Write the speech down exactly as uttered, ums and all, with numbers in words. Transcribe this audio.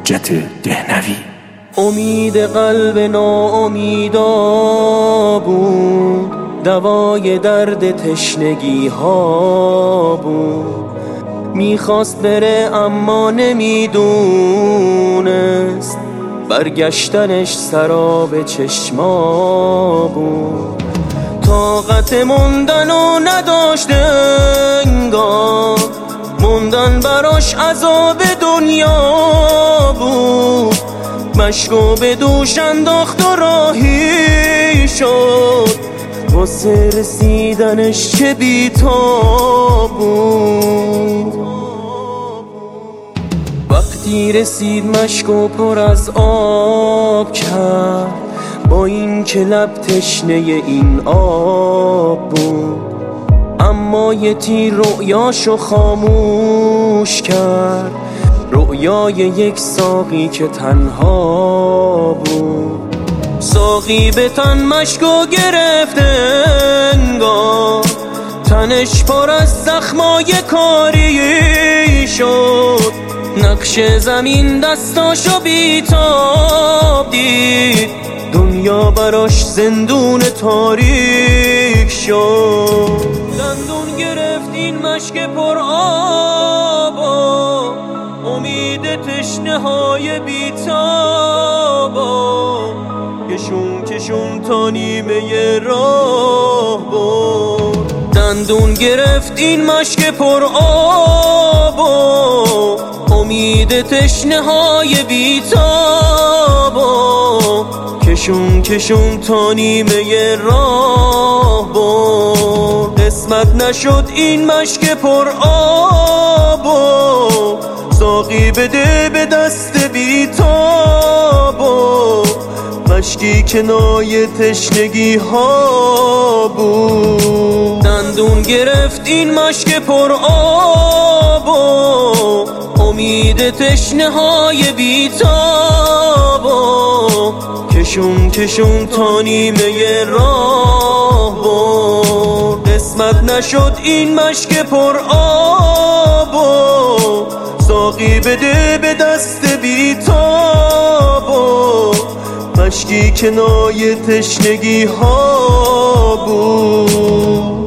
حجت دهنوی. امید قلب ناامیدا بود، دوای درد تشنگی ها بود. میخواست بره اما نمیدونست، برگشتنش سراب چشما بود. طاقت موندن و نداشت انگار، موندن براش عذاب دنیا بود. مشکو به دوش انداخت و راهی شد، واسه رسیدنش چه بی‌تاب بود. وقتی رسید مشکو پر از آب کرد، با این که لب تشنه این آب بود. اما یه تیر رؤیاشو خاموش کرد، رؤیای یک ساقی که تنها بود. ساقی به تن مشکو گرفت انگار، تنش پر از زخمای کاری شد. نقش زمین دستاشو بیتاب دید، دنیا براش زندون تاریک شد. دندون گرفت این مشک پر آبا، امید تشنه های بیتابا. کشون کشون تا نیمه راه بود. دندون گرفت این مشک پر آبا، امید تشنه های بیتابا. کشون کشون تا نیمه راه بود. قسمت نشد این مشک پر آبا، ساقی بده به دست بیتابا. مشکی کنای تشنگی ها بود. دندون گرفت این مشک پر آبا، امید تشنه های بیتابا. کشون کشون تا نیمه راه بود. قسمت نشد این مشک پر آبا، ساقی بده به دست بیتابا. مشکی کنای تشنگی ها بود.